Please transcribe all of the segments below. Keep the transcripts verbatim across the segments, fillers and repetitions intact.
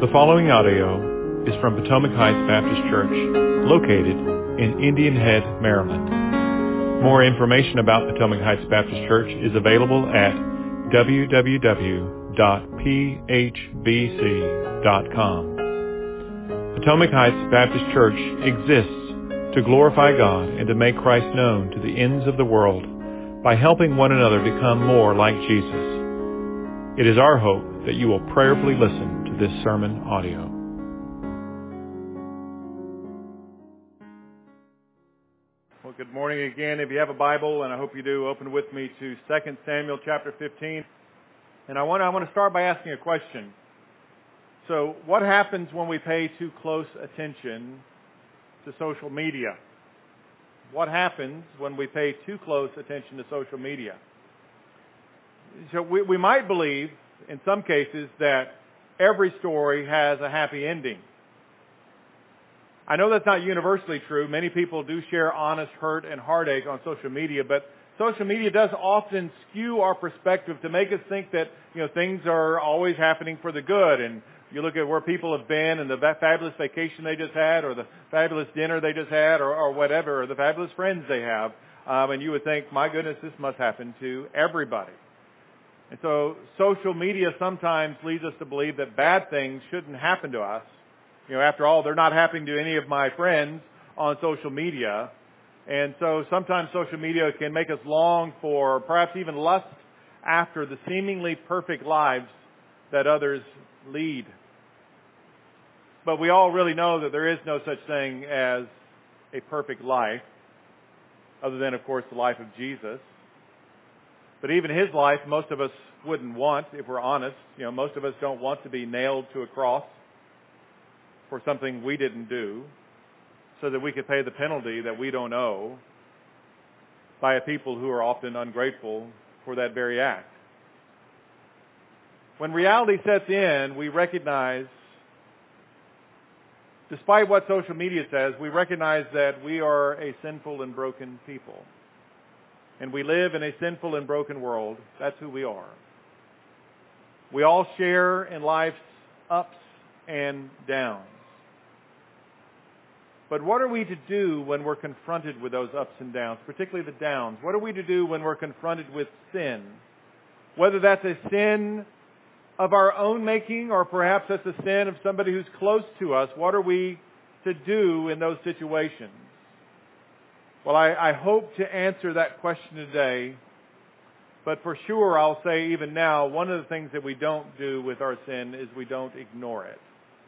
The following audio is from Potomac Heights Baptist Church, located in Indian Head, Maryland. More information about Potomac Heights Baptist Church is available at w w w dot p h b c dot com. Potomac Heights Baptist Church exists to glorify God and to make Christ known to the ends of the world by helping one another become more like Jesus. It is our hope that you will prayerfully listen to this sermon audio. Well, good morning again. If you have a Bible, and I hope you do, open with me to Second Samuel chapter fifteen. And I want, I want to start by asking a question. So, what happens when we pay too close attention to social media? What happens when we pay too close attention to social media? So we, we might believe, in some cases, that every story has a happy ending. I know that's not universally true. Many people do share honest hurt and heartache on social media, but social media does often skew our perspective to make us think that, you know, things are always happening for the good. And you look at where people have been and the fabulous vacation they just had, or the fabulous dinner they just had, or, or whatever, or the fabulous friends they have, um, and you would think, my goodness, this must happen to everybody. And so social media sometimes leads us to believe that bad things shouldn't happen to us. You know, after all, they're not happening to any of my friends on social media. And so sometimes social media can make us long for, perhaps even lust after, the seemingly perfect lives that others lead. But we all really know that there is no such thing as a perfect life, other than, of course, the life of Jesus. But even his life, most of us wouldn't want, if we're honest. You know, most of us don't want to be nailed to a cross for something we didn't do, so that we could pay the penalty that we don't owe by a people who are often ungrateful for that very act. When reality sets in, we recognize, despite what social media says, we recognize that we are a sinful and broken people. And we live in a sinful and broken world. That's who we are. We all share in life's ups and downs. But what are we to do when we're confronted with those ups and downs, particularly the downs? What are we to do when we're confronted with sin? Whether that's a sin of our own making, or perhaps that's a sin of somebody who's close to us, what are we to do in those situations? Well, I, I hope to answer that question today, but for sure I'll say even now, one of the things that we don't do with our sin is we don't ignore it.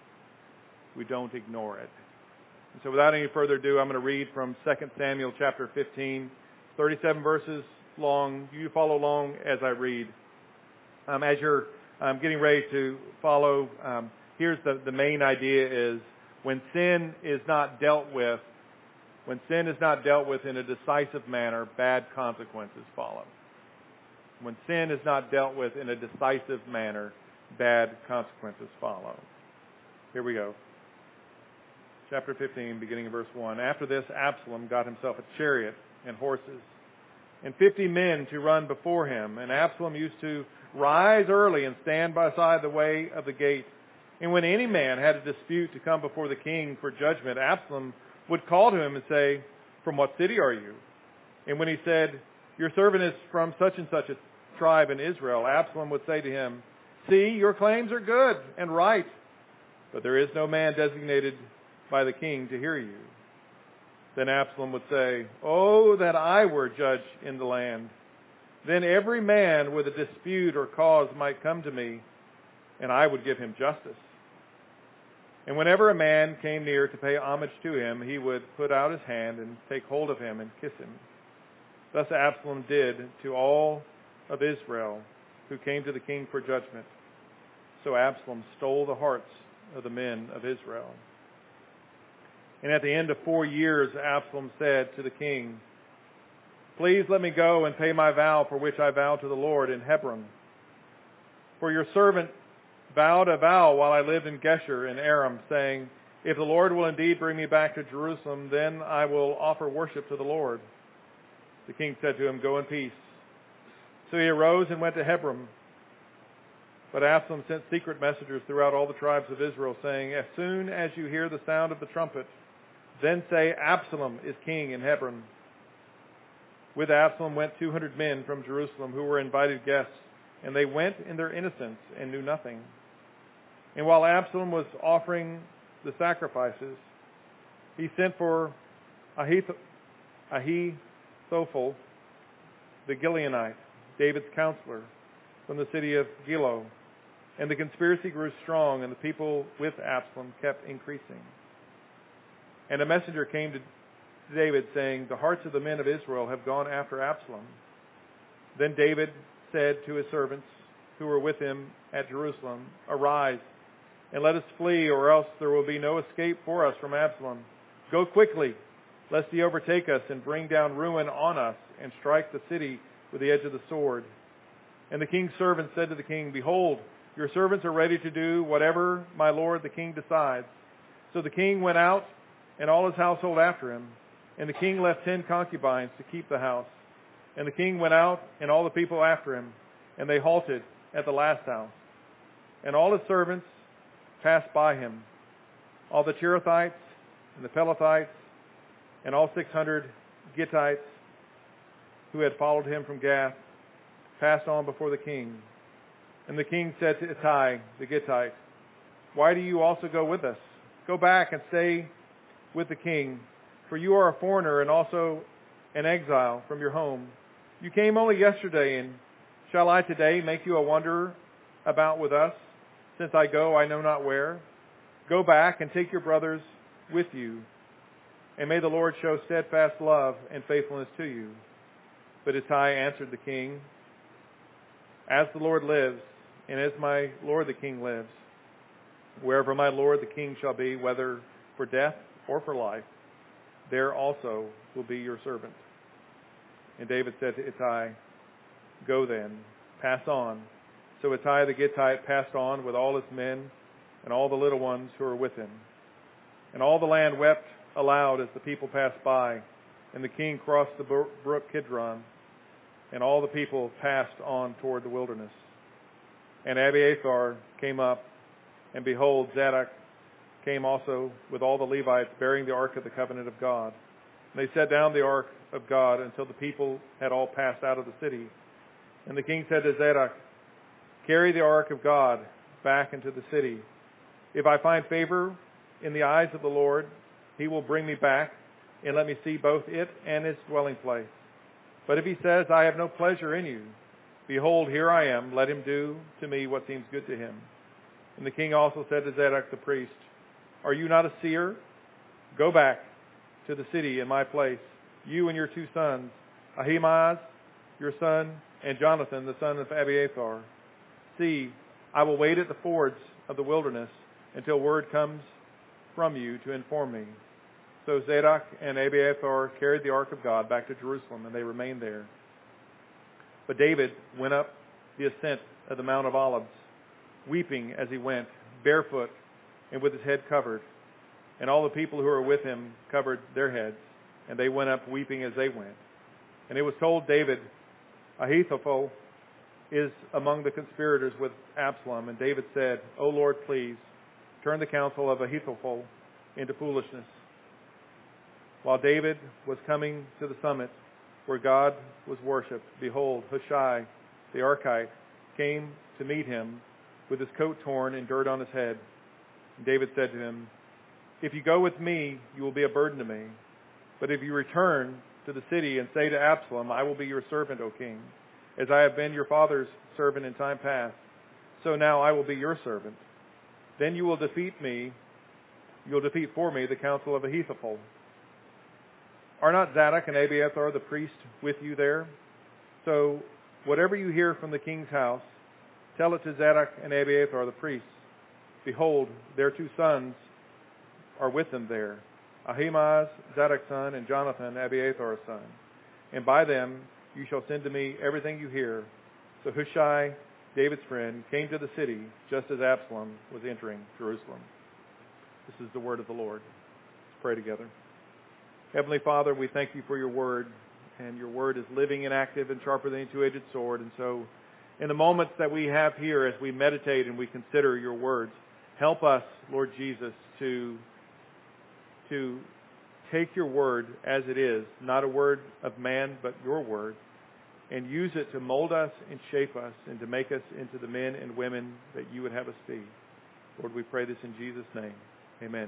We don't ignore it. And so without any further ado, I'm going to read from Second Samuel chapter fifteen, thirty-seven verses long. You follow along as I read. Um, as you're um, getting ready to follow, um, here's the, the main idea is when sin is not dealt with, When sin is not dealt with in a decisive manner, bad consequences follow. When sin is not dealt with in a decisive manner, bad consequences follow. Here we go. Chapter fifteen, beginning of verse one. After this, Absalom got himself a chariot and horses, and fifty men to run before him. And Absalom used to rise early and stand beside the way of the gate. And when any man had a dispute to come before the king for judgment, Absalom would call to him and say, "From what city are you?" And when he said, "Your servant is from such and such a tribe in Israel," Absalom would say to him, "See, your claims are good and right, but there is no man designated by the king to hear you." Then Absalom would say, "Oh, that I were judge in the land. Then every man with a dispute or cause might come to me, and I would give him justice." And whenever a man came near to pay homage to him, he would put out his hand and take hold of him and kiss him. Thus Absalom did to all of Israel who came to the king for judgment. So Absalom stole the hearts of the men of Israel. And at the end of four years, Absalom said to the king, "Please let me go and pay my vow for which I vowed to the Lord in Hebron. For your servant vowed a vow while I lived in Geshur in Aram, saying, 'If the Lord will indeed bring me back to Jerusalem, then I will offer worship to the Lord.' The king said to him, 'Go in peace.' So he arose and went to Hebron. But Absalom sent secret messengers throughout all the tribes of Israel, saying, as soon as you hear the sound of the trumpet, then say, Absalom is king in Hebron. With Absalom went two hundred men from Jerusalem who were invited guests, and they went in their innocence and knew nothing. And while Absalom was offering the sacrifices, he sent for Ahith- Ahithophel, the Gileonite, David's counselor, from the city of Gilo. And the conspiracy grew strong, and the people with Absalom kept increasing. And a messenger came to David, saying, the hearts of the men of Israel have gone after Absalom. Then David said to his servants who were with him at Jerusalem, arise, and let us flee, or else there will be no escape for us from Absalom. Go quickly, lest he overtake us and bring down ruin on us and strike the city with the edge of the sword. And the king's servant said to the king, behold, your servants are ready to do whatever my lord the king decides. So the king went out, and all his household after him. And the king left ten concubines to keep the house. And the king went out, and all the people after him, and they halted at the last house. And all his servants passed by him, all the Cherethites and the Pelethites, and all six hundred Gittites who had followed him from Gath, passed on before the king. And the king said to Ittai the Gittite, why do you also go with us? Go back and stay with the king, for you are a foreigner and also an exile from your home. You came only yesterday, and shall I today make you a wanderer about with us, since I go I know not where? Go back and take your brothers with you, and may the Lord show steadfast love and faithfulness to you. But Ittai answered the king, as the Lord lives, and as my lord the king lives, wherever my lord the king shall be, whether for death or for life, there also will be your servant. And David said to Ittai, go then, pass on. So Ittai the Gittite passed on with all his men and all the little ones who were with him. And all the land wept aloud as the people passed by, and the king crossed the brook Kidron, and all the people passed on toward the wilderness. And Abiathar came up, and behold, Zadok came also with all the Levites bearing the ark of the covenant of God. And they set down the ark of God until the people had all passed out of the city. And the king said to Zadok, carry the ark of God back into the city. If I find favor in the eyes of the Lord, he will bring me back and let me see both it and its dwelling place. But if he says, I have no pleasure in you, behold, here I am, let him do to me what seems good to him. And the king also said to Zadok the priest, are you not a seer? Go back to the city in my place, you and your two sons, Ahimaaz, your son, and Jonathan, the son of Abiathar. See, I will wait at the fords of the wilderness until word comes from you to inform me. So Zadok and Abiathar carried the ark of God back to Jerusalem, and they remained there. But David went up the ascent of the Mount of Olives, weeping as he went, barefoot and with his head covered. And all the people who were with him covered their heads, and they went up weeping as they went. And it was told David, Ahithophel is among the conspirators with Absalom. And David said, O Lord, please turn the counsel of Ahithophel into foolishness. While David was coming to the summit where God was worshipped, behold, Hushai the Archite came to meet him with his coat torn and dirt on his head. And David said to him, if you go with me, you will be a burden to me. But if you return to the city and say to Absalom, I will be your servant, O king, as I have been your father's servant in time past, so now I will be your servant. Then you will defeat me, you will defeat for me the counsel of Ahithophel. Are not Zadok and Abiathar the priest with you there? So whatever you hear from the king's house, tell it to Zadok and Abiathar the priests. Behold, their two sons are with them there, Ahimaaz, Zadok's son, and Jonathan, Abiathar's son. And by them you shall send to me everything you hear. So Hushai, David's friend, came to the city just as Absalom was entering Jerusalem. This is the word of the Lord. Let's pray together. Heavenly Father, we thank you for your word, and your word is living and active and sharper than any two-edged sword. And so in the moments that we have here as we meditate and we consider your words, help us, Lord Jesus, to, to take your word as it is, not a word of man, but your word, and use it to mold us and shape us and to make us into the men and women that you would have us be. Lord, we pray this in Jesus' name. Amen.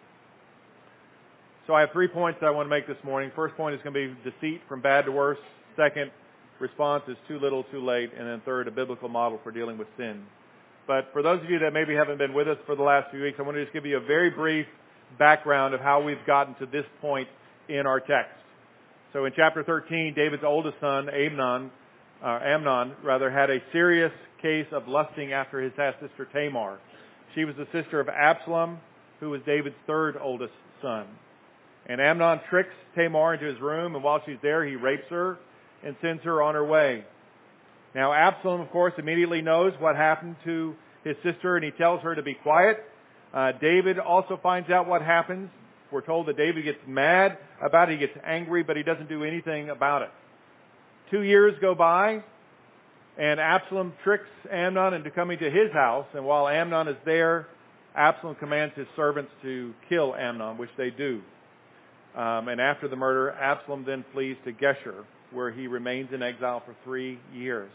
So I have three points that I want to make this morning. First point is going to be deceit from bad to worse. Second, response is too little, too late. And then third, a biblical model for dealing with sin. But for those of you that maybe haven't been with us for the last few weeks, I want to just give you a very brief background of how we've gotten to this point in our text. So in chapter thirteen, David's oldest son, Amnon, uh, Amnon, rather, had a serious case of lusting after his half-sister Tamar. She was the sister of Absalom, who was David's third oldest son. And Amnon tricks Tamar into his room, and while she's there, he rapes her and sends her on her way. Now, Absalom, of course, immediately knows what happened to his sister, and he tells her to be quiet. Uh, David also finds out what happens. We're told that David gets mad about it. He gets angry, but he doesn't do anything about it. Two years go by, and Absalom tricks Amnon into coming to his house. And while Amnon is there, Absalom commands his servants to kill Amnon, which they do. Um, and after the murder, Absalom then flees to Geshur, where he remains in exile for three years.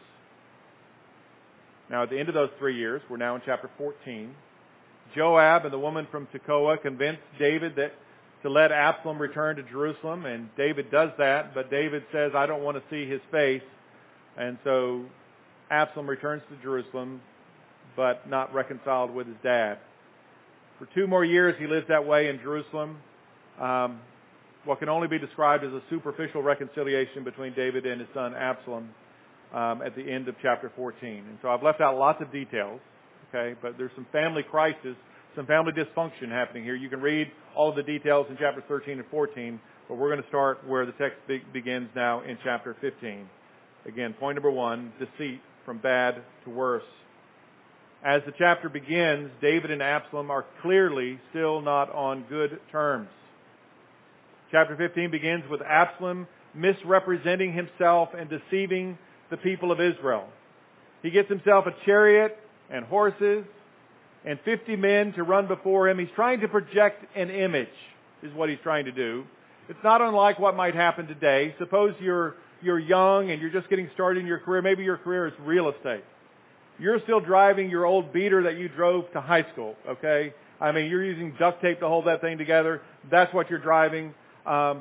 Now, at the end of those three years, we're now in chapter fourteen, Joab and the woman from Tekoa convince David that to let Absalom return to Jerusalem, and David does that, but David says, I don't want to see his face. And so Absalom returns to Jerusalem, but not reconciled with his dad. For two more years, he lives that way in Jerusalem. Um, what can only be described as a superficial reconciliation between David and his son Absalom um, at the end of chapter fourteen. And so I've left out lots of details, okay, but there's some family crisis, some family dysfunction happening here. You can read all of the details in chapter thirteen and fourteen, but we're going to start where the text be- begins now in chapter fifteen. Again, point number one, deceit from bad to worse. As the chapter begins, David and Absalom are clearly still not on good terms. Chapter fifteen begins with Absalom misrepresenting himself and deceiving the people of Israel. He gets himself a chariot and horses and fifty men to run before him. He's trying to project an image, is what he's trying to do. It's not unlike what might happen today. Suppose you're you're young and you're just getting started in your career. Maybe your career is real estate. You're still driving your old beater that you drove to high school, okay? I mean, you're using duct tape to hold that thing together. That's what you're driving. Um,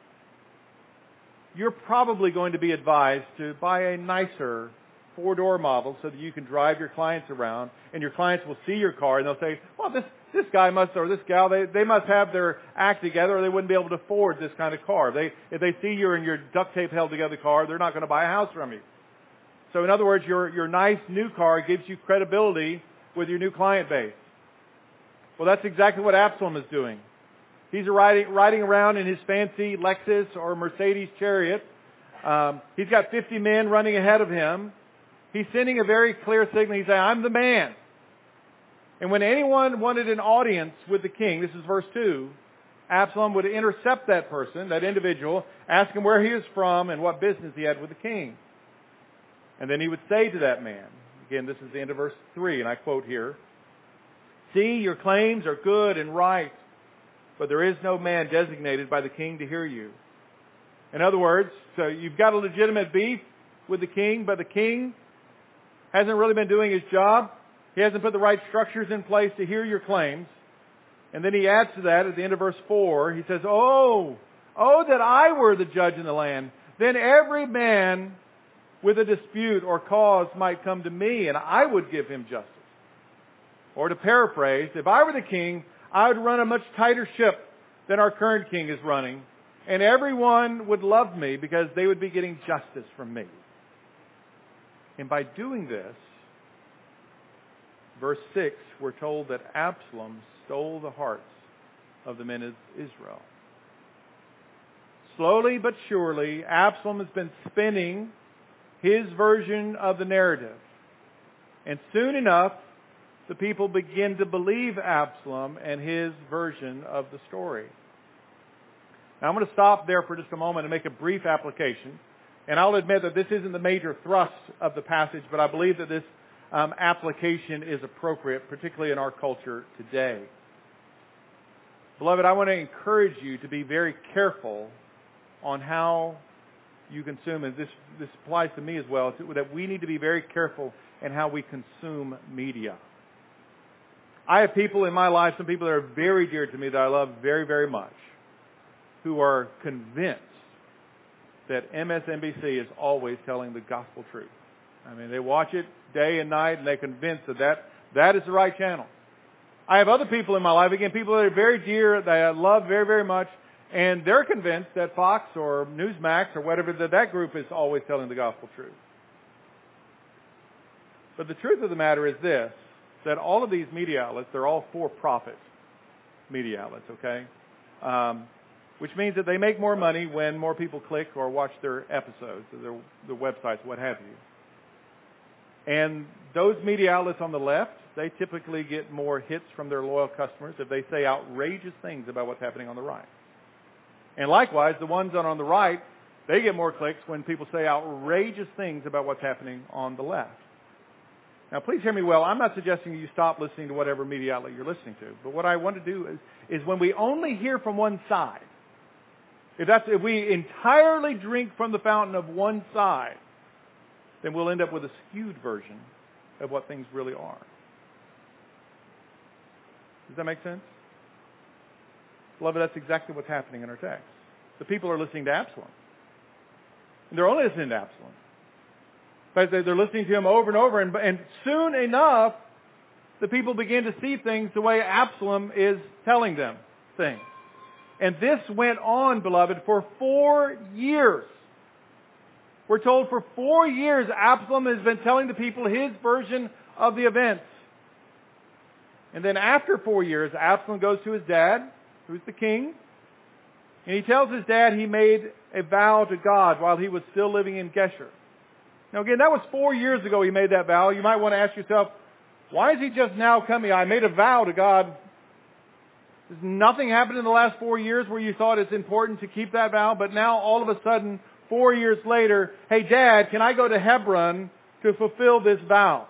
you're probably going to be advised to buy a nicer four-door model so that you can drive your clients around, and your clients will see your car and they'll say, well, this, this guy must, or this gal, they, they must have their act together or they wouldn't be able to afford this kind of car. If they, if they see you in your duct tape held together car, they're not going to buy a house from you. So in other words, your, your nice new car gives you credibility with your new client base. Well, that's exactly what Absalom is doing. He's riding, riding around in his fancy Lexus or Mercedes chariot. Um, he's got fifty men running ahead of him. He's sending a very clear signal. He's saying, I'm the man. And when anyone wanted an audience with the king, this is verse two, Absalom would intercept that person, that individual, ask him where he was from and what business he had with the king. And then he would say to that man, again, this is the end of verse three, and I quote here, see, your claims are good and right, but there is no man designated by the king to hear you. In other words, so you've got a legitimate beef with the king, but the king hasn't really been doing his job. He hasn't put the right structures in place to hear your claims. And then he adds to that at the end of verse four, he says, Oh, oh that I were the judge in the land. Then every man with a dispute or cause might come to me, and I would give him justice. Or to paraphrase, if I were the king, I would run a much tighter ship than our current king is running, and everyone would love me because they would be getting justice from me. And by doing this, verse six, we're told that Absalom stole the hearts of the men of Israel. Slowly but surely, Absalom has been spinning his version of the narrative. And soon enough, the people begin to believe Absalom and his version of the story. Now I'm going to stop there for just a moment and make a brief application. And I'll admit that this isn't the major thrust of the passage, but I believe that this um, application is appropriate, particularly in our culture today. Beloved, I want to encourage you to be very careful on how you consume, and this, this applies to me as well, that we need to be very careful in how we consume media. I have people in my life, some people that are very dear to me that I love very, very much, who are convinced that M S N B C is always telling the gospel truth. I mean, they watch it day and night, and they're convinced that that, that is the right channel. I have other people in my life, again, people that are very dear, that I love very, very much, and they're convinced that Fox or Newsmax or whatever, that that group is always telling the gospel truth. But the truth of the matter is this, that all of these media outlets, they're all for-profit media outlets, okay? Um, which means that they make more money when more people click or watch their episodes, or their, their websites, what have you. And those media outlets on the left, they typically get more hits from their loyal customers if they say outrageous things about what's happening on the right. And likewise, the ones on, on the right, they get more clicks when people say outrageous things about what's happening on the left. Now, please hear me well. I'm not suggesting you stop listening to whatever media outlet you're listening to. But what I want to do is, is when we only hear from one side, if, that's, if we entirely drink from the fountain of one side, then we'll end up with a skewed version of what things really are. Does that make sense? Beloved, that's exactly what's happening in our text. The people are listening to Absalom. And they're only listening to Absalom. In fact, they're listening to him over and over, and, and soon enough, the people begin to see things the way Absalom is telling them things. And this went on, beloved, for four years. We're told for four years Absalom has been telling the people his version of the events. And then after four years, Absalom goes to his dad, who's the king, and he tells his dad he made a vow to God while he was still living in Geshur. Now again, that was four years ago he made that vow. You might want to ask yourself, why is he just now coming? I made a vow to God. Has nothing happened in the last four years where you thought it's important to keep that vow? But now all of a sudden, four years later, hey Dad, can I go to Hebron to fulfill this vow?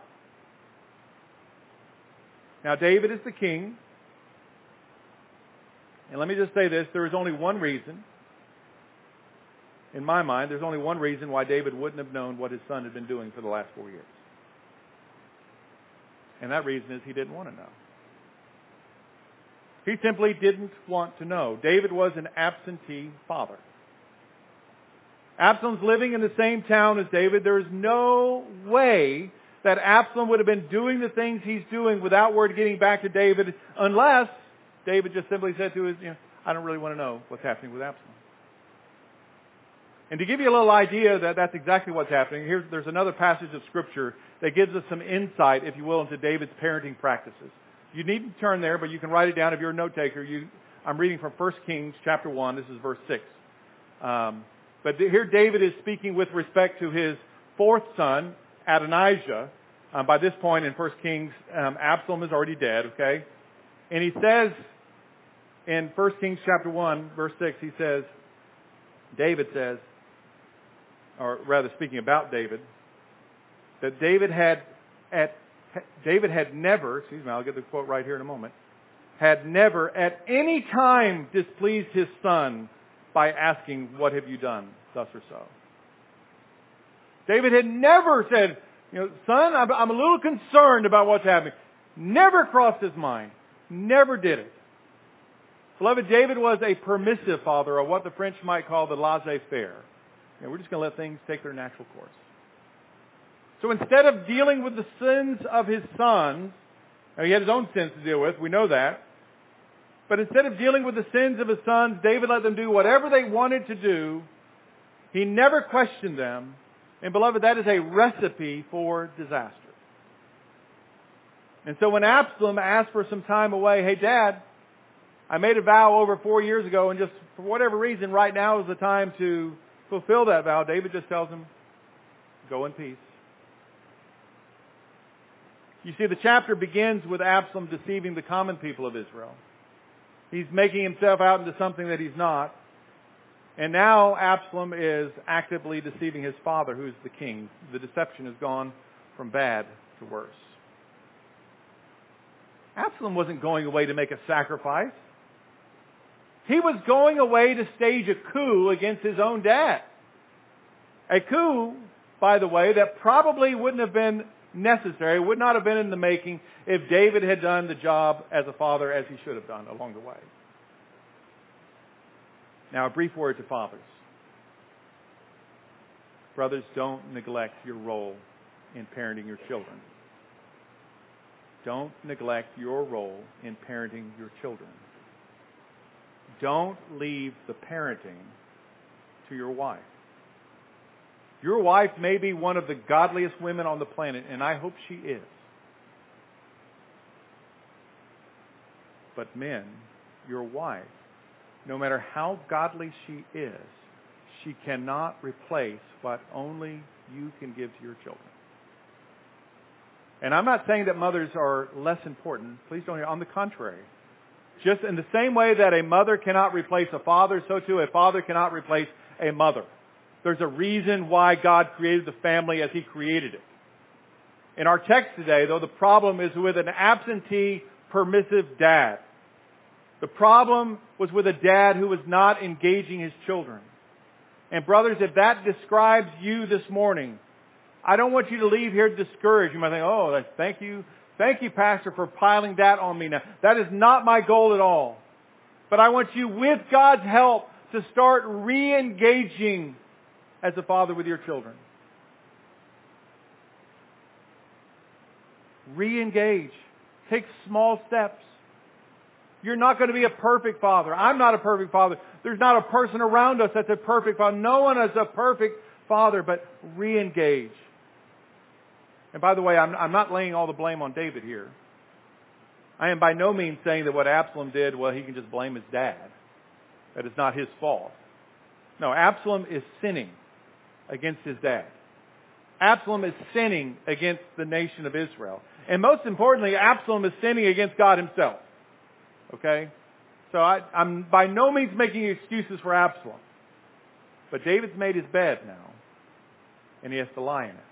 Now David is the king. And let me just say this, there is only one reason, in my mind, there's only one reason why David wouldn't have known what his son had been doing for the last four years. And that reason is he didn't want to know. He simply didn't want to know. David was an absentee father. Absalom's living in the same town as David. There is no way that Absalom would have been doing the things he's doing without word getting back to David, unless David just simply said to his, you know, I don't really want to know what's happening with Absalom. And to give you a little idea that that's exactly what's happening, here's, there's another passage of Scripture that gives us some insight, if you will, into David's parenting practices. You needn't turn there, but you can write it down if you're a note taker. You, I'm reading from First Kings chapter one. This is verse six. Um, but here David is speaking with respect to his fourth son, Adonijah. Um, by this point in First Kings, um, Absalom is already dead, okay? And he says in First Kings chapter one, verse six, he says, David says, or rather speaking about David, that David had at David had never, excuse me, I'll get the quote right here in a moment, had never at any time displeased his son by asking, what have you done, thus or so. David had never said, you know, son, I'm, I'm a little concerned about what's happening. Never crossed his mind. Never did it. Beloved, David was a permissive father, or what the French might call the laissez-faire. You know, we're just going to let things take their natural course. So instead of dealing with the sins of his sons, now he had his own sins to deal with, we know that. But instead of dealing with the sins of his sons, David let them do whatever they wanted to do. He never questioned them. And beloved, that is a recipe for disaster. And so when Absalom asked for some time away, hey Dad, I made a vow over four years ago, and just for whatever reason, right now is the time to fulfill that vow. David just tells him, go in peace. You see, the chapter begins with Absalom deceiving the common people of Israel. He's making himself out into something that he's not. And now Absalom is actively deceiving his father, who's the king. The deception has gone from bad to worse. Absalom wasn't going away to make a sacrifice. He was going away to stage a coup against his own dad. A coup, by the way, that probably wouldn't have been necessary, would not have been in the making if David had done the job as a father as he should have done along the way. Now, a brief word to fathers. Brothers, don't neglect your role in parenting your children. Don't neglect your role in parenting your children. Don't leave the parenting to your wife. Your wife may be one of the godliest women on the planet, and I hope she is. But men, your wife, no matter how godly she is, she cannot replace what only you can give to your children. And I'm not saying that mothers are less important. Please don't hear. On the contrary. Just in the same way that a mother cannot replace a father, so too a father cannot replace a mother. There's a reason why God created the family as He created it. In our text today, though, the problem is with an absentee, permissive dad. The problem was with a dad who was not engaging his children. And brothers, if that describes you this morning, I don't want you to leave here discouraged. You might think, oh, thank you. Thank you, Pastor, for piling that on me now. That is not my goal at all. But I want you, with God's help, to start re-engaging as a father with your children. Re-engage. Take small steps. You're not going to be a perfect father. I'm not a perfect father. There's not a person around us that's a perfect father. No one is a perfect father, but re-engage. And by the way, I'm, I'm not laying all the blame on David here. I am by no means saying that what Absalom did, well, he can just blame his dad. That is not his fault. No, Absalom is sinning against his dad. Absalom is sinning against the nation of Israel. And most importantly, Absalom is sinning against God Himself. Okay? So I, I'm by no means making excuses for Absalom. But David's made his bed now. And he has to lie in it.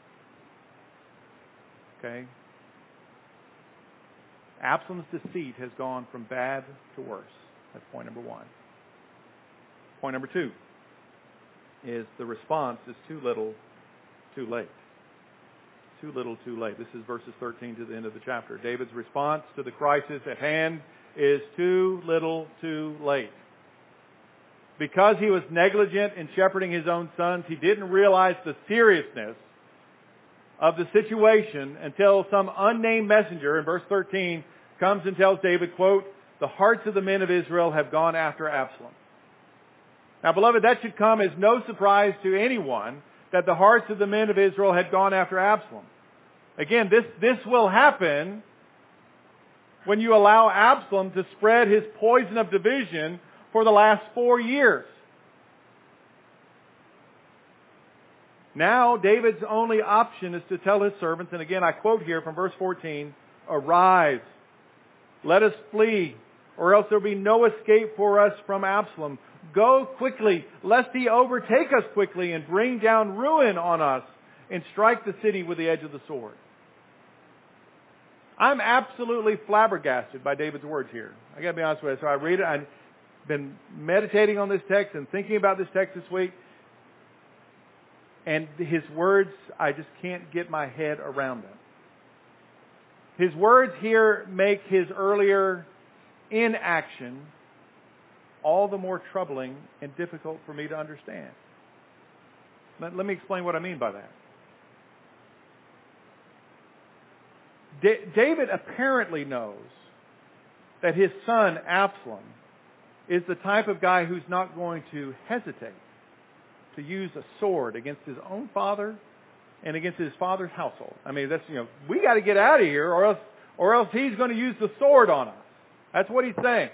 Okay? Absalom's deceit has gone from bad to worse. That's point number one. Point number two is the response is too little, too late. Too little, too late. This is verses thirteen to the end of the chapter. David's response to the crisis at hand is too little, too late. Because he was negligent in shepherding his own sons, he didn't realize the seriousness of the situation until some unnamed messenger in verse thirteen comes and tells David, quote, the hearts of the men of Israel have gone after Absalom. Now, beloved, that should come as no surprise to anyone that the hearts of the men of Israel had gone after Absalom. Again, this, this will happen when you allow Absalom to spread his poison of division for the last four years. Now, David's only option is to tell his servants, and again I quote here from verse fourteen, arise, let us flee, or else there will be no escape for us from Absalom. Go quickly, lest he overtake us quickly and bring down ruin on us and strike the city with the edge of the sword. I'm absolutely flabbergasted by David's words here. I got to be honest with you. So I read it. I've been meditating on this text and thinking about this text this week. And his words, I just can't get my head around them. His words here make his earlier inaction all the more troubling and difficult for me to understand. Let, let me explain what I mean by that. D- David apparently knows that his son Absalom is the type of guy who's not going to hesitate to use a sword against his own father and against his father's household. I mean, that's, you know, we got to get out of here or else, or else he's going to use the sword on us. That's what he's saying.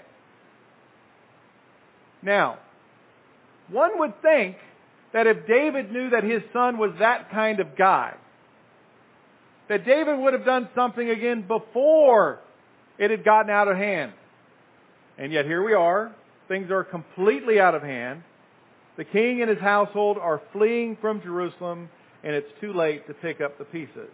Now, one would think that if David knew that his son was that kind of guy, that David would have done something again before it had gotten out of hand. And yet here we are. Things are completely out of hand. The king and his household are fleeing from Jerusalem, and it's too late to pick up the pieces.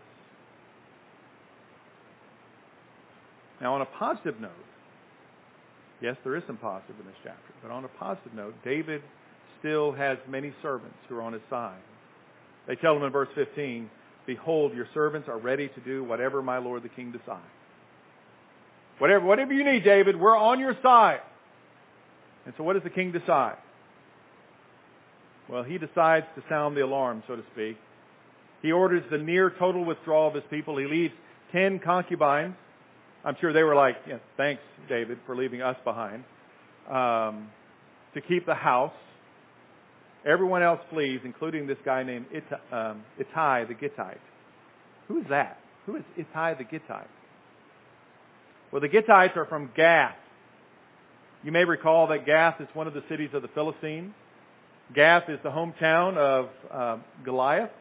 Now, on a positive note, yes, there is some positive in this chapter, but on a positive note, David still has many servants who are on his side. They tell him in verse fifteen, "Behold, your servants are ready to do whatever my lord the king decides." Whatever, whatever you need, David, we're on your side. And so what does the king decide? Well, he decides to sound the alarm, so to speak. He orders the near total withdrawal of his people. He leaves ten concubines. I'm sure they were like, yeah, thanks, David, for leaving us behind, um, to keep the house. Everyone else flees, including this guy named Ittai, um, Ittai the Gittite. Who is that? Who is Ittai the Gittite? Well, the Gittites are from Gath. You may recall that Gath is one of the cities of the Philistines. Gath is the hometown of uh, Goliath.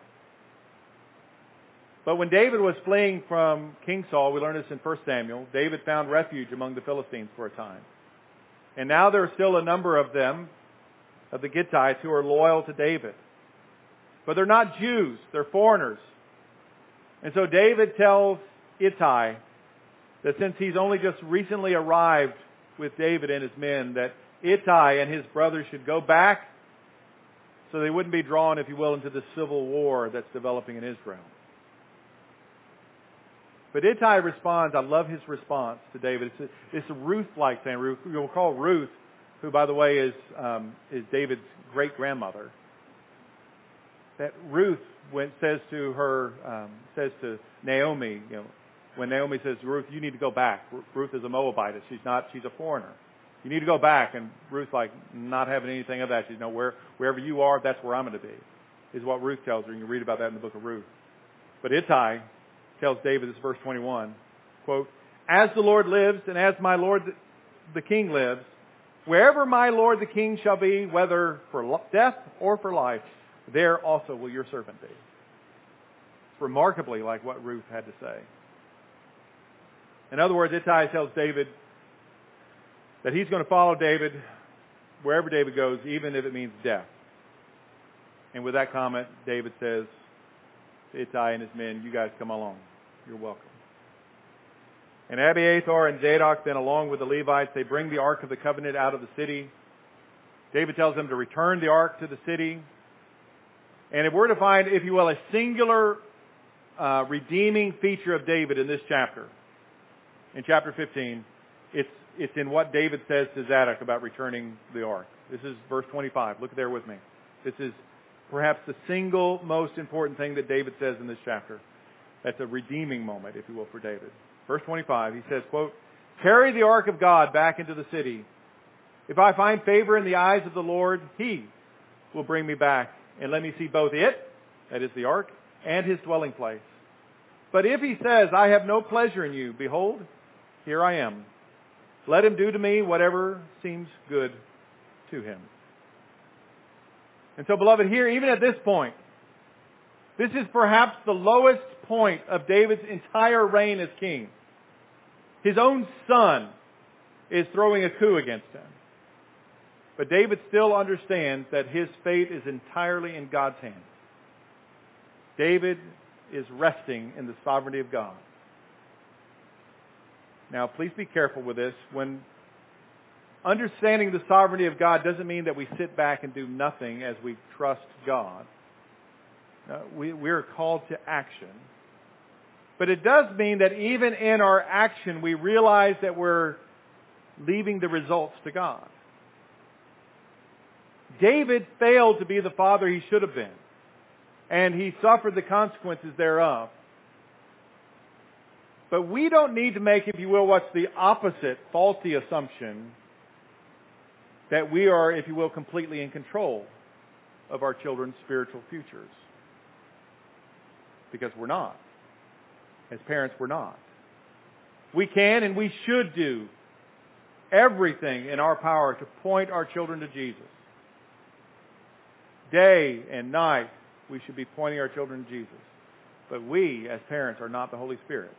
But when David was fleeing from King Saul, we learn this in First Samuel, David found refuge among the Philistines for a time. And now there are still a number of them, of the Gittites, who are loyal to David. But they're not Jews, they're foreigners. And so David tells Ittai that since he's only just recently arrived with David and his men, that Ittai and his brothers should go back so they wouldn't be drawn, if you will, into the civil war that's developing in Israel. But Ittai responds, I love his response to David. It's a, it's a Ruth-like thing. You'll recall Ruth, who, by the way, is um, is David's great-grandmother. That Ruth went, says to her, um, says to Naomi, you know, when Naomi says, Ruth, you need to go back. Ruth is a Moabite. She's not, she's a foreigner. You need to go back. And Ruth's like, not having anything of that. She's, no, where, wherever you are, that's where I'm going to be, is what Ruth tells her. You can read about that in the book of Ruth. But Ittai tells David, this is verse twenty-one, quote, as the Lord lives and as my Lord the King lives, wherever my Lord the King shall be, whether for death or for life, there also will your servant be. It's remarkably like what Ruth had to say. In other words, Ittai tells David that he's going to follow David wherever David goes, even if it means death. And with that comment, David says to Ittai and his men, you guys come along. You're welcome. And Abiathar and Zadok then, along with the Levites, they bring the Ark of the Covenant out of the city. David tells them to return the Ark to the city. And if we're to find, if you will, a singular uh, redeeming feature of David in this chapter, in chapter fifteen, it's it's in what David says to Zadok about returning the Ark. This is verse twenty-five. Look there with me. This is perhaps the single most important thing that David says in this chapter. That's a redeeming moment, if you will, for David. Verse twenty-five, he says, quote, carry the Ark of God back into the city. If I find favor in the eyes of the Lord, He will bring me back and let me see both it, that is the Ark, and His dwelling place. But if He says, I have no pleasure in you, behold, here I am. Let Him do to me whatever seems good to Him. And so, beloved, here, even at this point, this is perhaps the lowest point of David's entire reign as king. His own son is throwing a coup against him. But David still understands that his fate is entirely in God's hands. David is resting in the sovereignty of God. Now, please be careful with this. When understanding the sovereignty of God doesn't mean that we sit back and do nothing as we trust God. Uh, we, we're called to action. But it does mean that even in our action, we realize that we're leaving the results to God. David failed to be the father he should have been, and he suffered the consequences thereof. But we don't need to make, if you will, what's the opposite, faulty assumption that we are, if you will, completely in control of our children's spiritual futures. Because we're not. As parents, we're not. We can and we should do everything in our power to point our children to Jesus. Day and night, we should be pointing our children to Jesus. But we, as parents, are not the Holy Spirit.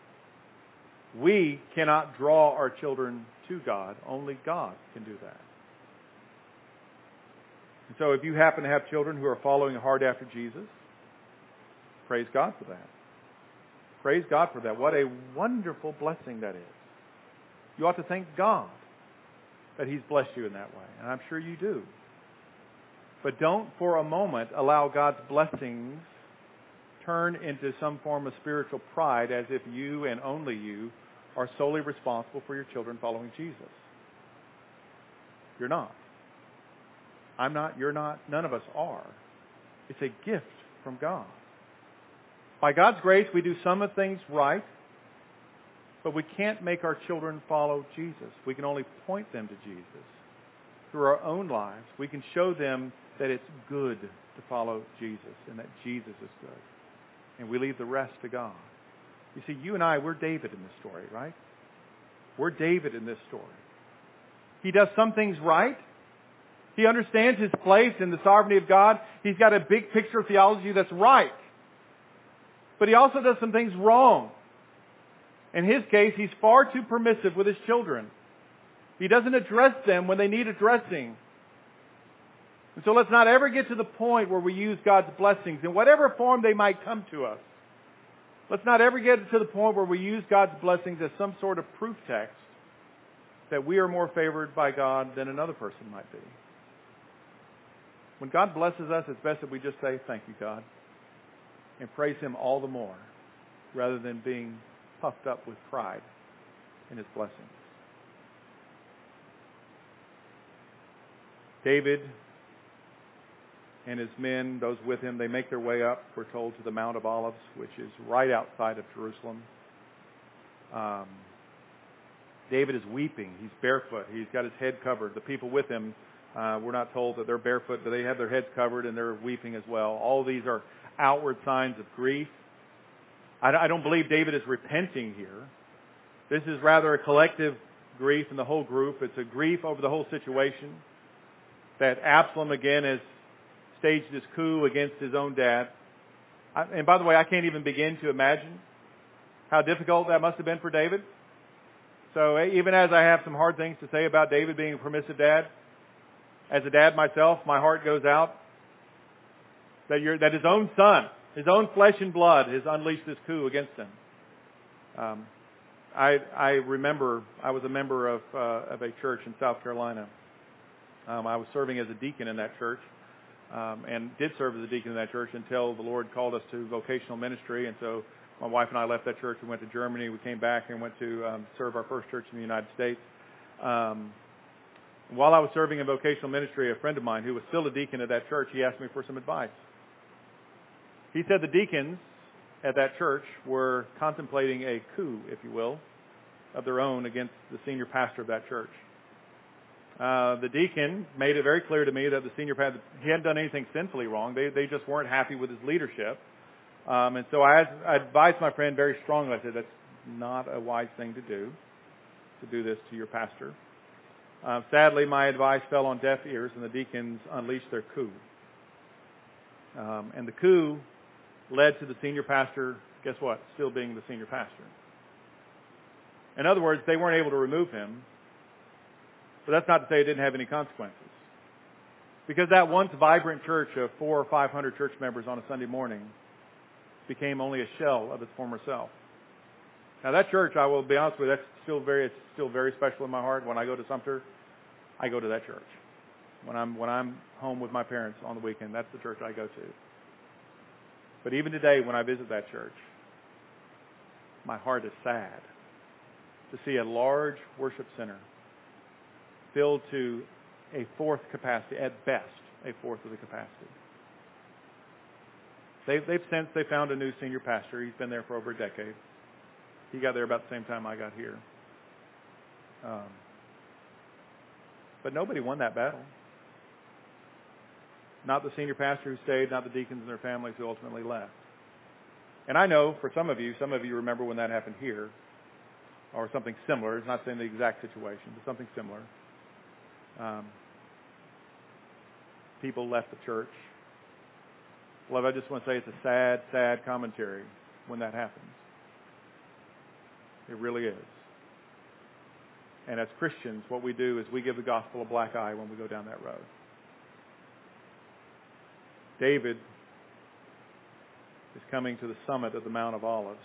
We cannot draw our children to God. Only God can do that. And so if you happen to have children who are following hard after Jesus, praise God for that. Praise God for that. What a wonderful blessing that is. You ought to thank God that He's blessed you in that way. And I'm sure you do. But don't for a moment allow God's blessings turn into some form of spiritual pride as if you and only you are solely responsible for your children following Jesus. You're not. I'm not. You're not. None of us are. It's a gift from God. By God's grace, we do some of things right, but we can't make our children follow Jesus. We can only point them to Jesus. Through our own lives, we can show them that it's good to follow Jesus and that Jesus is good. And we leave the rest to God. You see, you and I, we're David in this story, right? We're David in this story. He does some things right. He understands his place in the sovereignty of God. He's got a big picture theology that's right. But he also does some things wrong. In his case, he's far too permissive with his children. He doesn't address them when they need addressing. And so let's not ever get to the point where we use God's blessings in whatever form they might come to us. Let's not ever get to the point where we use God's blessings as some sort of proof text that we are more favored by God than another person might be. When God blesses us, it's best that we just say, thank you, God, and praise Him all the more, rather than being puffed up with pride in His blessings. David and his men, those with him, they make their way up, we're told, to the Mount of Olives, which is right outside of Jerusalem. Um, David is weeping. He's barefoot. He's got his head covered. The people with him, uh, we're not told that they're barefoot, but they have their heads covered and they're weeping as well. All these are outward signs of grief. I, I don't believe David is repenting here. This is rather a collective grief in the whole group. It's a grief over the whole situation. That Absalom again has staged his coup against his own dad. I, and by the way, I can't even begin to imagine how difficult that must have been for David. So even as I have some hard things to say about David being a permissive dad, as a dad myself, my heart goes out that, you're, that his own son, his own flesh and blood, has unleashed this coup against him. Um, I, I remember I was a member of, uh, of a church in South Carolina. Um, I was serving as a deacon in that church. Um, and did serve as a deacon in that church until the Lord called us to vocational ministry. And so my wife and I left that church and went to Germany. We came back and went to um, serve our first church in the United States. Um, while I was serving in vocational ministry, a friend of mine who was still a deacon at that church, he asked me for some advice. He said the deacons at that church were contemplating a coup, if you will, of their own against the senior pastor of that church. Uh, the deacon made it very clear to me that the senior pastor, he hadn't done anything sinfully wrong. They they just weren't happy with his leadership. Um, and so I, I advised my friend very strongly. I said, that's not a wise thing to do, to do this to your pastor. Uh, sadly, my advice fell on deaf ears, and the deacons unleashed their coup. Um, and the coup led to the senior pastor, guess what, still being the senior pastor. In other words, they weren't able to remove him. But that's not to say it didn't have any consequences. Because that once vibrant church of four or five hundred church members on a Sunday morning became only a shell of its former self. Now that church, I will be honest with you, that's still very, it's still very special in my heart. When I go to Sumter, I go to that church. When I'm, when I'm home with my parents on the weekend, that's the church I go to. But even today, when I visit that church, my heart is sad to see a large worship center filled to a fourth capacity, at best, a fourth of the capacity. They've, they've since they found a new senior pastor. He's been there for over a decade. He got there about the same time I got here. Um, but nobody won that battle. Not the senior pastor who stayed, not the deacons and their families who ultimately left. And I know for some of you, some of you remember when that happened here, or something similar. It's not saying the exact situation, but something similar. Um, people left the church. Well, I just want to say it's a sad, sad commentary when that happens. It really is. And as Christians, what we do is we give the gospel a black eye when we go down that road. David is coming to the summit of the Mount of Olives.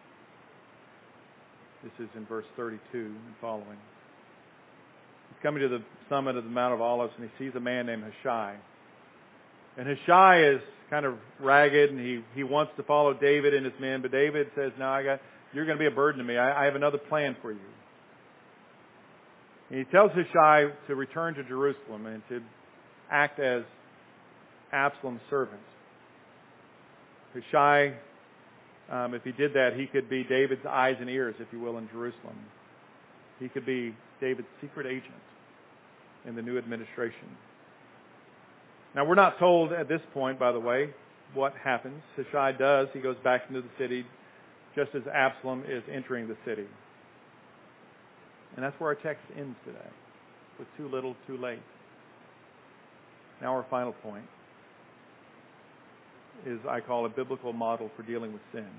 This is in verse thirty-two and following. He's coming to the summit of the Mount of Olives, and he sees a man named Hushai. And Hushai is kind of ragged, and he, he wants to follow David and his men, but David says, no, I got, you're going to be a burden to me. I, I have another plan for you. And he tells Hushai to return to Jerusalem and to act as Absalom's servant. Hushai, um, if he did that, he could be David's eyes and ears, if you will, in Jerusalem. He could be David's secret agent in the new administration. Now, we're not told at this point, by the way, what happens. Hushai does. He goes back into the city just as Absalom is entering the city. And that's where our text ends today, with too little, too late. Now our final point is, I call, a biblical model for dealing with sin.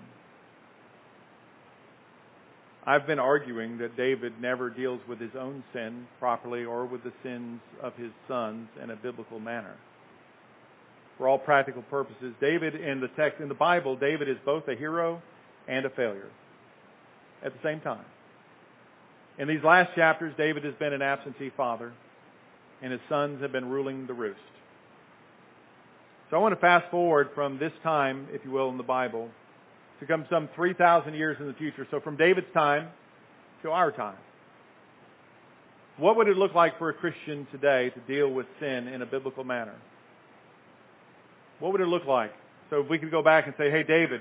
I've been arguing that David never deals with his own sin properly or with the sins of his sons in a biblical manner. For all practical purposes, David in the text, in the Bible, David is both a hero and a failure at the same time. In these last chapters, David has been an absentee father, and his sons have been ruling the roost. So I want to fast forward from this time, if you will, in the Bible, to come some three thousand years in the future. So from David's time to our time. What would it look like for a Christian today to deal with sin in a biblical manner? What would it look like? So if we could go back and say, hey, David,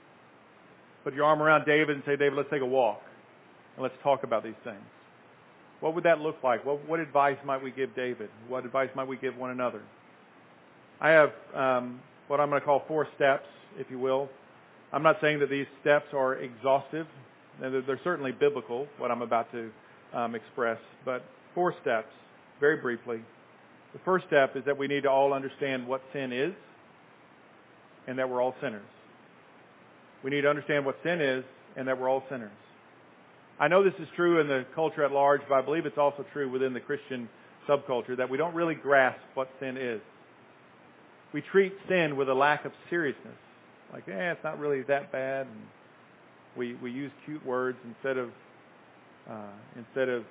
put your arm around David and say, David, let's take a walk. And let's talk about these things. What would that look like? What, what advice might we give David? What advice might we give one another? I have um, what I'm going to call four steps, if you will. I'm not saying that these steps are exhaustive. They're, they're certainly biblical, what I'm about to um, express. But four steps, very briefly. The first step is that we need to all understand what sin is and that we're all sinners. We need to understand what sin is and that we're all sinners. I know this is true in the culture at large, but I believe it's also true within the Christian subculture that we don't really grasp what sin is. We treat sin with a lack of seriousness. Like, eh, it's not really that bad. And we we use cute words instead of uh, instead of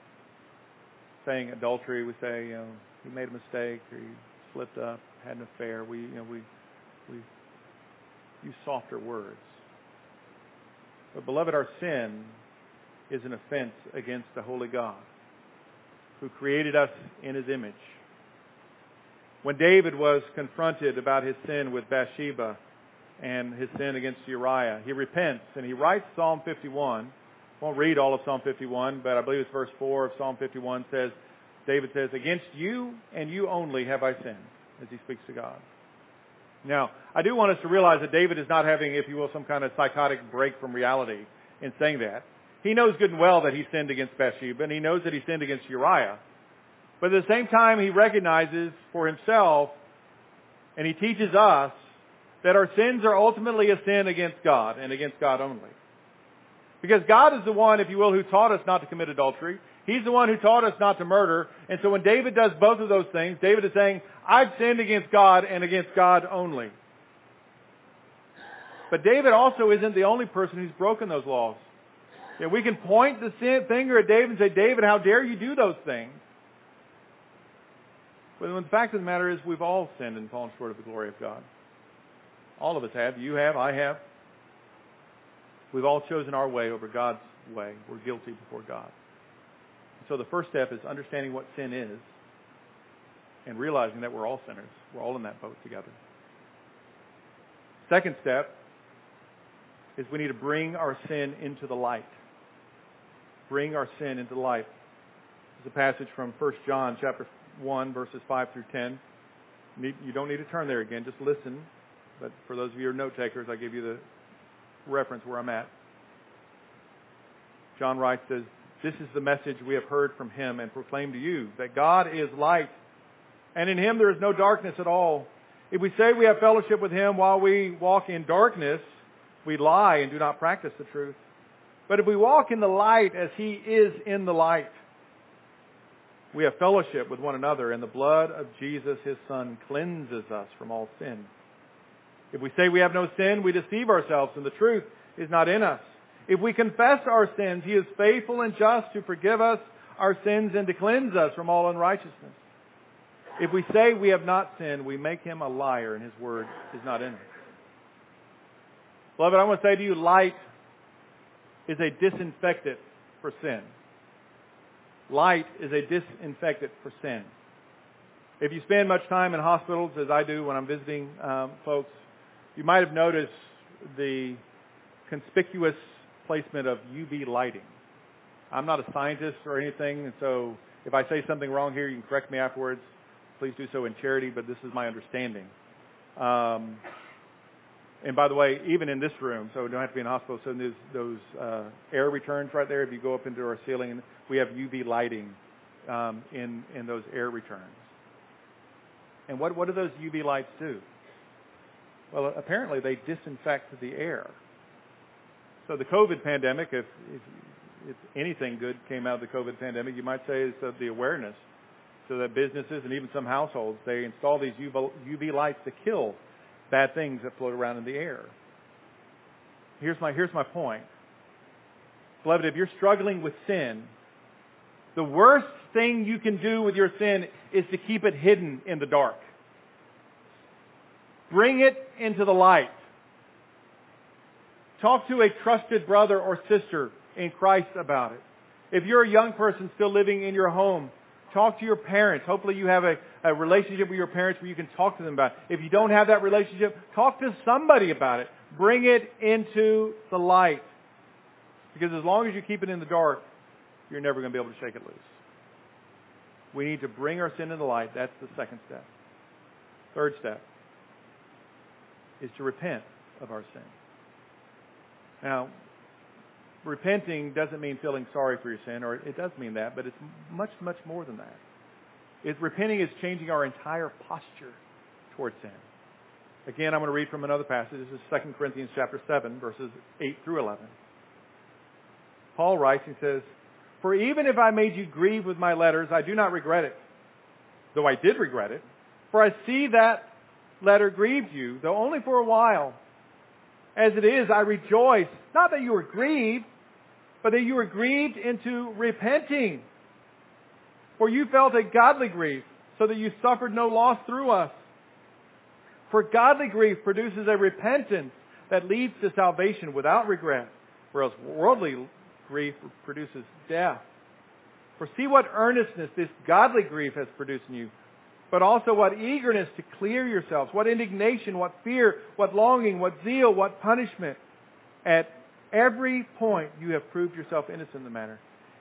saying adultery. We say, you know, he made a mistake, or he slipped up, had an affair. We you know we we use softer words. But beloved, our sin is an offense against the holy God who created us in his image. When David was confronted about his sin with Bathsheba and his sin against Uriah, he repents and he writes Psalm fifty-one. I won't read all of Psalm fifty-one, but I believe it's verse four of Psalm fifty-one says, David says, against you and you only have I sinned, as he speaks to God. Now, I do want us to realize that David is not having, if you will, some kind of psychotic break from reality in saying that. He knows good and well that he sinned against Bathsheba, and he knows that he sinned against Uriah. But at the same time, he recognizes for himself, and he teaches us, that our sins are ultimately a sin against God, and against God only. Because God is the one, if you will, who taught us not to commit adultery. He's the one who taught us not to murder. And so when David does both of those things, David is saying, I've sinned against God and against God only. But David also isn't the only person who's broken those laws. Yeah, we can point the sin, finger at David and say, David, how dare you do those things? But the fact of the matter is we've all sinned and fallen short of the glory of God. All of us have. You have. I have. We've all chosen our way over God's way. We're guilty before God. So the first step is understanding what sin is and realizing that we're all sinners. We're all in that boat together. Second step is we need to bring our sin into the light. Bring our sin into the light. There's a passage from First John chapter one, verses five through ten. You don't need to turn there again. Just listen. But for those of you who are note takers, I give you the reference where I'm at. John writes, says, this is the message we have heard from him and proclaim to you, that God is light, and in him there is no darkness at all. If we say we have fellowship with him while we walk in darkness, we lie and do not practice the truth. But if we walk in the light as he is in the light, we have fellowship with one another, and the blood of Jesus, His Son, cleanses us from all sin. If we say we have no sin, we deceive ourselves, and the truth is not in us. If we confess our sins, He is faithful and just to forgive us our sins and to cleanse us from all unrighteousness. If we say we have not sinned, we make Him a liar, and His word is not in us. Beloved, I want to say to you, light is a disinfectant for sin. Light is a disinfectant for sin. If you spend much time in hospitals, as I do when I'm visiting um, folks, you might have noticed the conspicuous placement of U V lighting. I'm not a scientist or anything, and so if I say something wrong here, you can correct me afterwards. Please do so in charity, but this is my understanding. Um, and by the way, even in this room, so we don't have to be in a hospital, so there's those uh, air returns right there. If you go up into our ceiling, we have U V lighting um, in, in those air returns. And what, what do those U V lights do? Well, apparently they disinfect the air. So the COVID pandemic, if, if, if anything good came out of the COVID pandemic, you might say is of the awareness, so that businesses and even some households, they install these U V lights to kill bad things that float around in the air. Here's my, here's my point. Beloved, if you're struggling with sin, the worst thing you can do with your sin is to keep it hidden in the dark. Bring it into the light. Talk to a trusted brother or sister in Christ about it. If you're a young person still living in your home, talk to your parents. Hopefully you have a, a relationship with your parents where you can talk to them about it. If you don't have that relationship, talk to somebody about it. Bring it into the light. Because as long as you keep it in the dark, you're never going to be able to shake it loose. We need to bring our sin into the light. That's the second step. Third step is to repent of our sin. Now, repenting doesn't mean feeling sorry for your sin, or it does mean that, but it's much, much more than that. It, repenting is changing our entire posture towards sin. Again, I'm going to read from another passage. This is Second Corinthians chapter seven, verses eight through eleven. Paul writes, he says, "For even if I made you grieve with my letters, I do not regret it, though I did regret it. For I see that letter grieved you, though only for a while. As it is, I rejoice, not that you were grieved, but that you were grieved into repenting. For you felt a godly grief, so that you suffered no loss through us. For godly grief produces a repentance that leads to salvation without regret, whereas worldly grief produces death. For see what earnestness this godly grief has produced in you, but also what eagerness to clear yourselves, what indignation, what fear, what longing, what zeal, what punishment. At every point you have proved yourself innocent in the matter."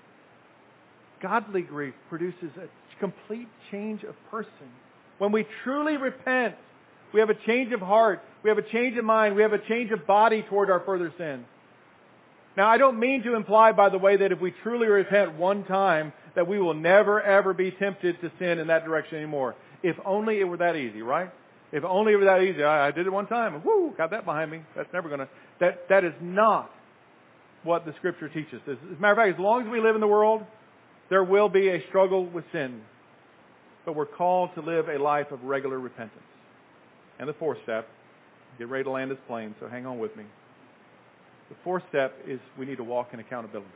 Godly grief produces a complete change of person. When we truly repent, we have a change of heart, we have a change of mind, we have a change of body toward our further sins. Now, I don't mean to imply, by the way, that if we truly repent one time, that we will never, ever be tempted to sin in that direction anymore. If only it were that easy, right? If only it were that easy. I, I did it one time, and whoo, got that behind me. That's never going to... That That is not what the Scripture teaches. As, as a matter of fact, as long as we live in the world, there will be a struggle with sin. But we're called to live a life of regular repentance. And the fourth step, get ready to land this plane, so hang on with me. The fourth step is we need to walk in accountability.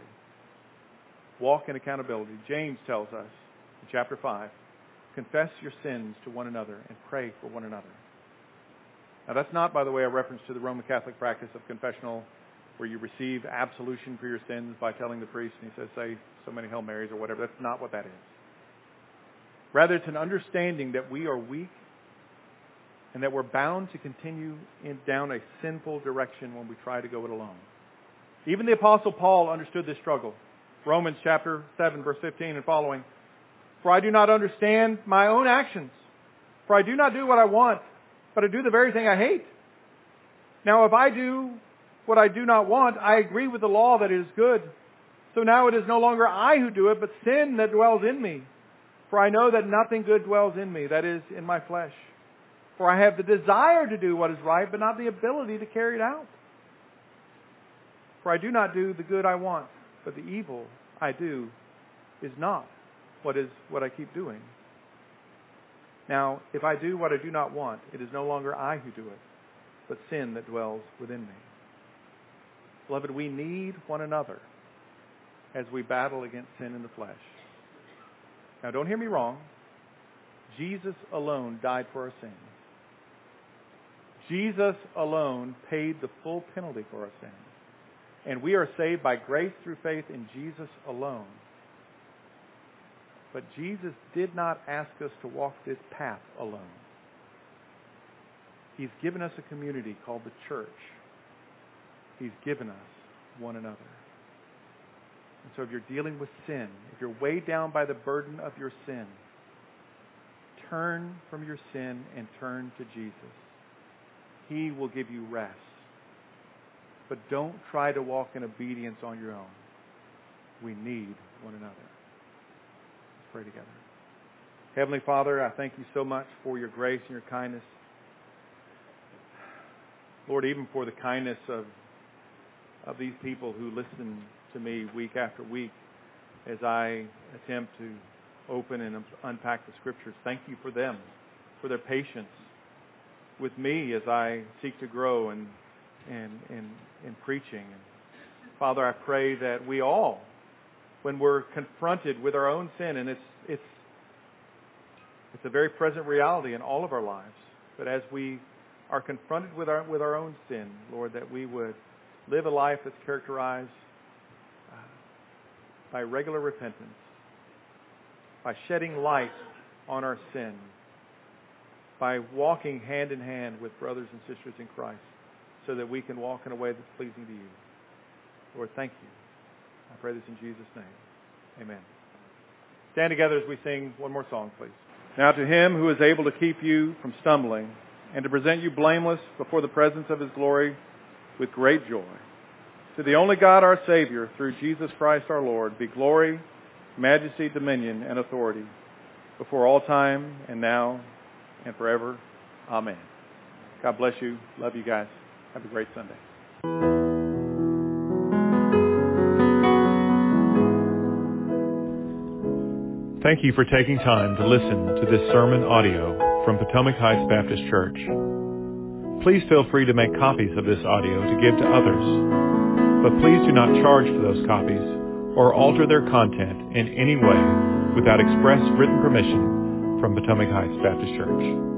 Walk in accountability. James tells us in chapter five, confess your sins to one another and pray for one another. Now that's not, by the way, a reference to the Roman Catholic practice of confessional where you receive absolution for your sins by telling the priest and he says, say so many Hail Marys or whatever. That's not what that is. Rather, it's an understanding that we are weak and that we're bound to continue in, down a sinful direction when we try to go it alone. Even the Apostle Paul understood this struggle. Romans chapter seven, verse fifteen and following. "For I do not understand my own actions. For I do not do what I want, but I do the very thing I hate. Now if I do what I do not want, I agree with the law that it is good. So now it is no longer I who do it, but sin that dwells in me. For I know that nothing good dwells in me, that is, in my flesh. For I have the desire to do what is right, but not the ability to carry it out. For I do not do the good I want, but the evil I do is not what is what I keep doing. Now, if I do what I do not want, it is no longer I who do it, but sin that dwells within me. Beloved, we need one another as we battle against sin in the flesh. Now, don't hear me wrong. Jesus alone died for our sins. Jesus alone paid the full penalty for our sins. And we are saved by grace through faith in Jesus alone. But Jesus did not ask us to walk this path alone. He's given us a community called the church. He's given us one another. And so if you're dealing with sin, if you're weighed down by the burden of your sin, turn from your sin and turn to Jesus. He will give you rest. But don't try to walk in obedience on your own. We need one another. Let's pray together. Heavenly Father, I thank you so much for your grace and your kindness. Lord, even for the kindness of, of these people who listen to me week after week as I attempt to open and unpack the Scriptures. Thank you for them, for their patience with me as I seek to grow in, in, in, in preaching. And Father, I pray that we all, when we're confronted with our own sin, and it's it's it's a very present reality in all of our lives, but as we are confronted with our with our own sin, Lord, that we would live a life that's characterized uh, by regular repentance, by shedding light on our sin, by walking hand in hand with brothers and sisters in Christ, so that we can walk in a way that's pleasing to you. Lord, thank you. I pray this in Jesus' name. Amen. Stand together as we sing one more song, please. Now to him who is able to keep you from stumbling and to present you blameless before the presence of his glory with great joy. To the only God our Savior, through Jesus Christ our Lord, be glory, majesty, dominion, and authority before all time and now and forever. Amen. God bless you. Love you guys. Have a great Sunday. Thank you for taking time to listen to this sermon audio from Potomac Heights Baptist Church. Please feel free to make copies of this audio to give to others, but please do not charge for those copies or alter their content in any way without express written permission from Potomac Heights Baptist Church.